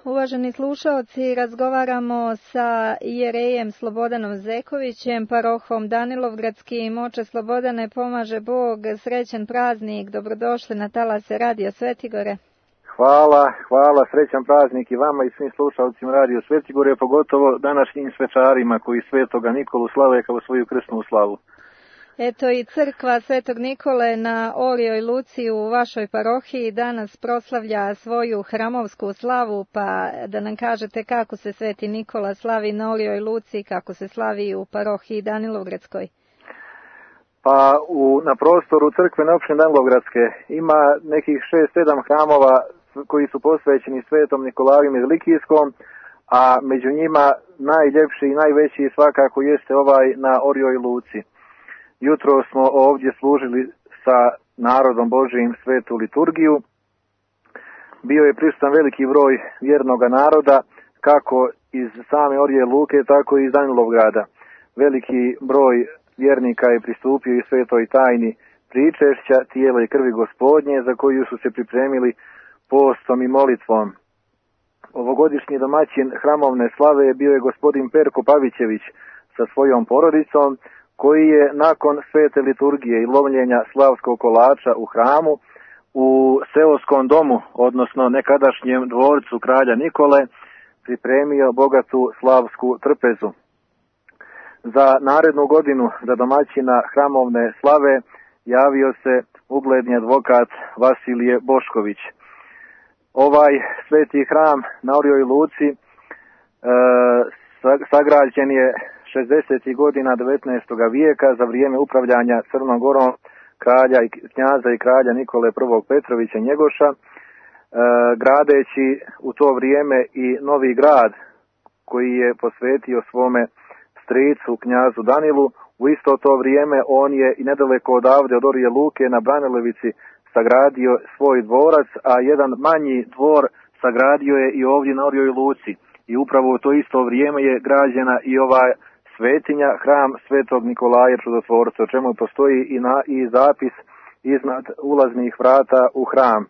uvaženi slušaoci, razgovaramo sa jerejem Slobodanom Zekovićem, parohom Danilovgradskim. Oče Slobodane, pomaže Bog, srećan praznik, dobrodošli na talase Radio Svetigore. Hvala, srećan praznik i vama i svim slušalcima Radio Svetigore, pogotovo današnjim svečarima koji Svetoga Nikolu slave kao svoju krsnu slavu. Eto i crkva Svetog Nikole na Orijoj Luci u vašoj parohiji danas proslavlja svoju hramovsku slavu, pa da nam kažete kako se Sveti Nikola slavi na Orijoj Luci, kako se slavi u parohiji Danilovgradskoj. Pa na prostoru crkvene opštine Danilovgradske ima nekih 6-7 hramova koji su posvećeni Svetom Nikolaju Medlikijskom, a među njima najljepši i najveći svakako jeste ovaj na Orijoj Luci. Jutro smo ovdje služili sa narodom Božijim svetu liturgiju. Bio je prisutan veliki broj vjernoga naroda, kako iz same Orije Luke, tako i iz Danilovgrada. Veliki broj vjernika je pristupio i svetoj tajni pričešća tijela i krvi Gospodnje, za koju su se pripremili postom i molitvom. Ovogodišnji domaćin hramovne slave bio je gospodin Perko Pavićević sa svojom porodicom, koji je nakon svete liturgije i lomljenja slavskog kolača u hramu u seoskom domu, odnosno nekadašnjem dvorcu kralja Nikole, pripremio bogatu slavsku trpezu. Za narednu godinu za domaćina hramovne slave javio se ugledni advokat Vasilije Bošković. Ovaj sveti hram na Orijoj Luci sagrađen je 60. godina 19. vijeka za vrijeme upravljanja Crnom Gorom knjaza i kralja Nikole I. Petrovića Njegoša, gradeći u to vrijeme i novi grad koji je posvetio svome stricu knjazu Danilu. U isto to vrijeme on je i nedaleko odavde od Orije Luke na Branilevici sagradio svoj dvorac, a jedan manji dvor sagradio je i ovdje na Orijoj Luci. I upravo u to isto vrijeme je građena i ova svetinja, hram Svetog Nikolaja Čudotvorca, o čemu postoji i zapis iznad ulaznih vrata u hram.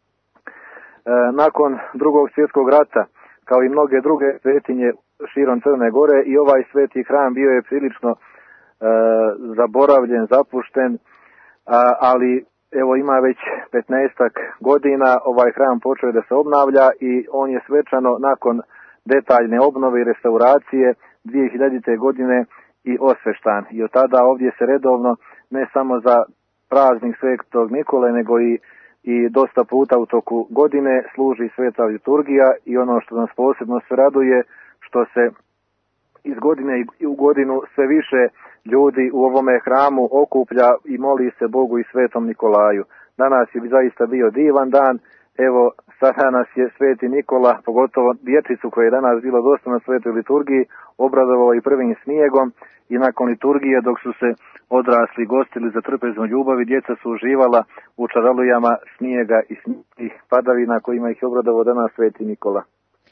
Nakon Drugog svjetskog rata, kao i mnoge druge svetinje širom Crne Gore, i ovaj sveti hram bio je prilično zaboravljen, zapušten, ali evo ima već 15-ak godina ovaj hram počeo da se obnavlja i on je svečano nakon detaljne obnove i restauracije 2000. godine i osveštan. I od tada ovdje se redovno, ne samo za praznik Svetog Nikole, nego i dosta puta u toku godine služi sveta liturgija, i ono što nas posebno se raduje, što se iz godine i u godinu sve više ljudi u ovome hramu okuplja i moli se Bogu i Svetom Nikolaju. Danas je zaista bio divan dan. Evo, sada nas je Sveti Nikola, pogotovo dječicu koja je danas bilo dosta na svetoj liturgiji, obradovao i prvim snijegom, i nakon liturgije, dok su se odrasli gostili za trpeznu ljubav, djeca su uživala u čarolujama snijega i padavina kojima ih je obradovao danas Sveti Nikola.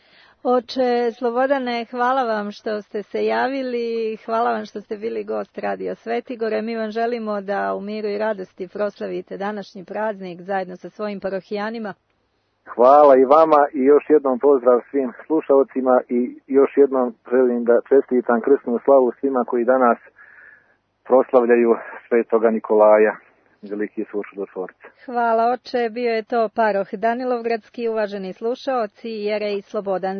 Oče Slobodane, hvala vam što ste se javili, hvala vam što ste bili gost Radio Svetigore. Mi vam želimo da u miru i radosti proslavite današnji praznik zajedno sa svojim parohijanima. Hvala i vama i još jednom pozdrav svim slušalcima i još jednom želim da čestitam krsnu slavu svima koji danas proslavljaju Svetoga Nikolaja, veliki Čudotvorca. Hvala oče, bio je to paroh Danilovgradski, uvaženi slušaoci, jerej Slobodan